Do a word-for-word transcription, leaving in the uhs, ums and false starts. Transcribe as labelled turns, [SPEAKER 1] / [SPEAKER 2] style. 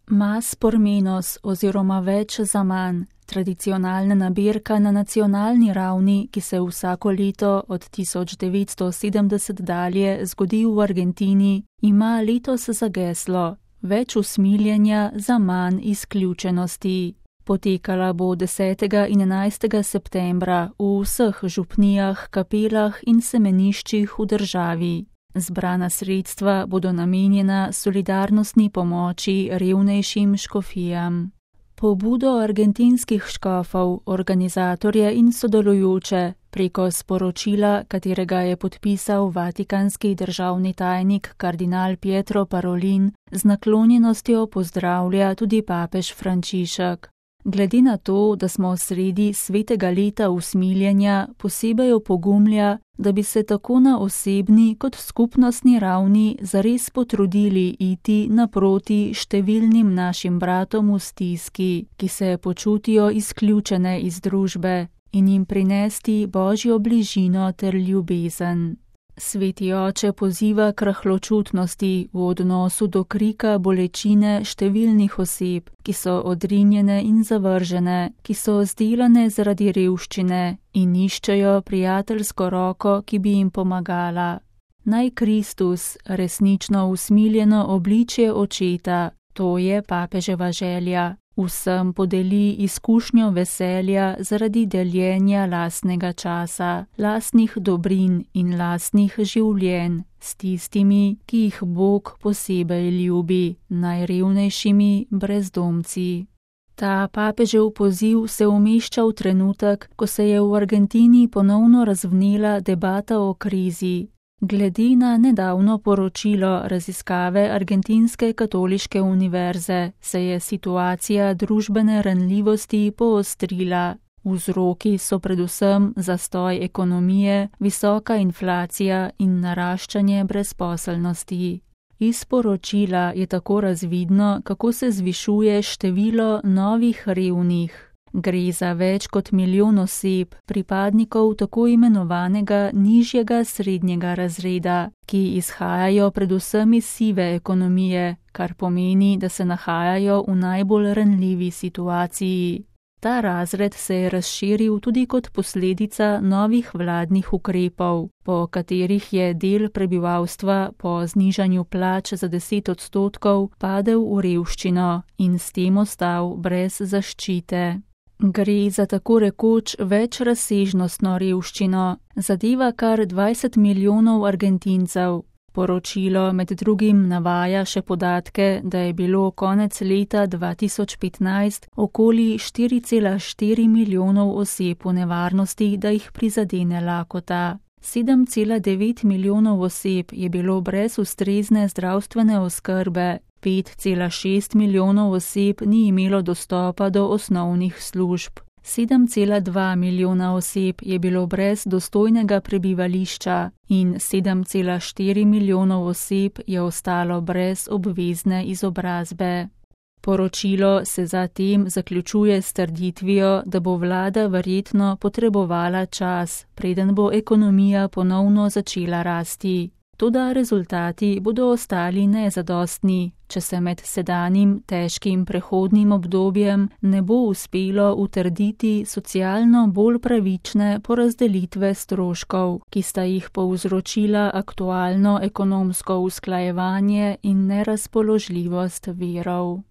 [SPEAKER 1] Más por menos oziroma več za manj, tradicionalna nabirka na nacionalni ravni, ki se vsako leto od tisoč devetsto sedemdeset dalje zgodi v Argentini, ima letos za geslo več usmiljenja za manj izključenosti. Potekala bo desetega in enajstega septembra v vseh župnijah, kapelah in semeniščih v državi. Zbrana sredstva bodo namenjena solidarnostni pomoči revnejšim škofijam. Pobudo argentinskih škofov, organizatorje in sodelujoče preko sporočila, katerega je podpisal vatikanski državni tajnik kardinal Pietro Parolin, z naklonjenostjo pozdravlja tudi papež Frančišek. Glede na to, da smo sredi svetega leta usmiljenja, posebej opogumlja, da bi se tako na osebni kot skupnostni ravni zares potrudili iti naproti številnim našim bratom v stiski, ki se počutijo izključene iz družbe, in jim prinesti Božjo bližino ter ljubezen. Sveti oče poziva k rahločutnosti v odnosu do krika bolečine številnih oseb, ki so odrinjene in zavržene, ki so zdelane zaradi revščine in iščejo prijateljsko roko, ki bi jim pomagala. Naj Kristus, resnično usmiljeno obličje očeta, to je papeževa želja, vsem podeli izkušnjo veselja zaradi deljenja lastnega časa, lastnih dobrin in lastnih življenj s tistimi, ki jih Bog posebej ljubi, najrevnejšimi brezdomci. Ta papežev poziv se umešča v trenutek, ko se je v Argentini ponovno razvnela debata o krizi. Glede na nedavno poročilo raziskave Argentinske katoliške univerze se je situacija družbene ranljivosti poostrila. Vzroki so predvsem zastoj ekonomije, visoka inflacija in naraščanje brezposelnosti. Iz poročila je tako razvidno, kako se zvišuje število novih revnih. Gre za več kot milijon oseb, pripadnikov tako imenovanega nižjega srednjega razreda, ki izhajajo predvsem iz sive ekonomije, kar pomeni, da se nahajajo v najbolj ranljivi situaciji. Ta razred se je razširil tudi kot posledica novih vladnih ukrepov, po katerih je del prebivalstva po znižanju plač za deset odstotkov padel v revščino in s tem ostal brez zaščite. Gre za tako rekoč večrazsežnostno revščino, zadeva kar dvajset milijonov Argentincev. Poročilo med drugim navaja še podatke, da je bilo konec leta dva tisoč petnajst okoli štiri cela štiri milijonov oseb v nevarnosti, da jih prizadene lakota. sedem cela devet milijonov oseb je bilo brez ustrezne zdravstvene oskrbe, pet cela šest milijonov oseb ni imelo dostopa do osnovnih služb. sedem cela dva milijona oseb je bilo brez dostojnega prebivališča in sedem cela štiri milijonov oseb je ostalo brez obvezne izobrazbe. Poročilo se zatem zaključuje s trditvijo, da bo vlada verjetno potrebovala čas, preden bo ekonomija ponovno začela rasti. Toda rezultati bodo ostali nezadostni, če se med sedanjim težkim prehodnim obdobjem ne bo uspelo utrditi socialno bolj pravične porazdelitve stroškov, ki sta jih povzročila aktualno ekonomsko usklajevanje in nerazpoložljivost virov.